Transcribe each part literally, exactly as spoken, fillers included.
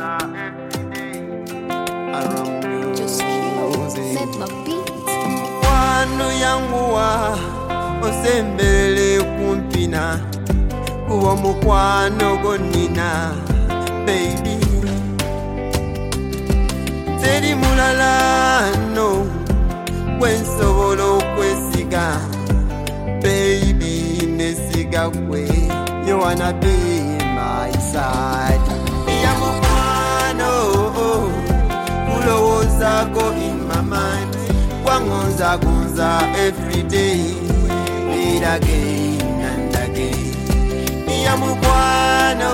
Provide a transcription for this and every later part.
around you. Just you, make my beat. Wano yangu wa osembele kumpina uwo mukwano gonina baby teri mulala no wensobola okwesiga baby nesiga kwe you wanna be my side ya mukwano ulowooza go in my mind wangonza gonza every day need again and again ya mukwano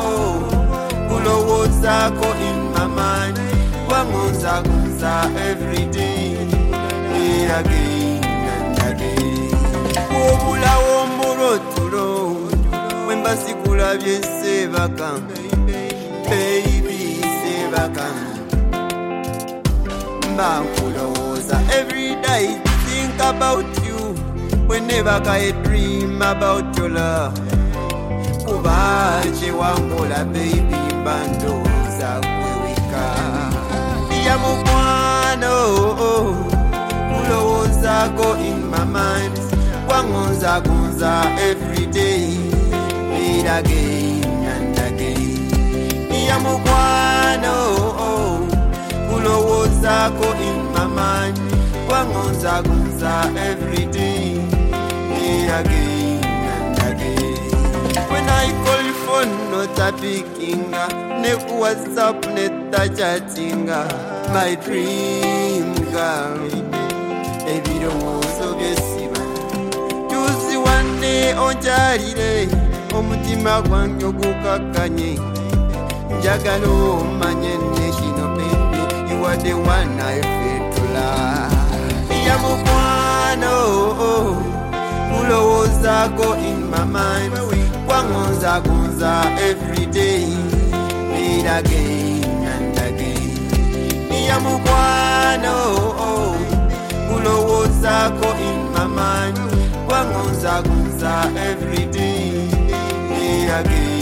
ulowooza go in my mind wangonza gonza every day need again and again obulawo murotulo wemba sikulabye sebaka baby sebaka Mankuloza every day think about you whenever I dream about your love Kubache wangola baby bandoza kwewika ya mukwano Kuloza go in my mind Wangonza gonza every day Need again and again ya mukwano Ulowooza go in my mind Wangonza gonza every day Need again and again When I call your phone not a picking Ne WhatsApp neta chatting My dream girl Baby don't so gesiba Tusi one day onjalire Omutima gwange gukakanye Njagala omanye neshino baby You are the one I feel to love ya mukwano ulowooza go in my mind wangonza gonza every day need again and again ya mukwano ulowooza go in my mind wangonza gonza every day need again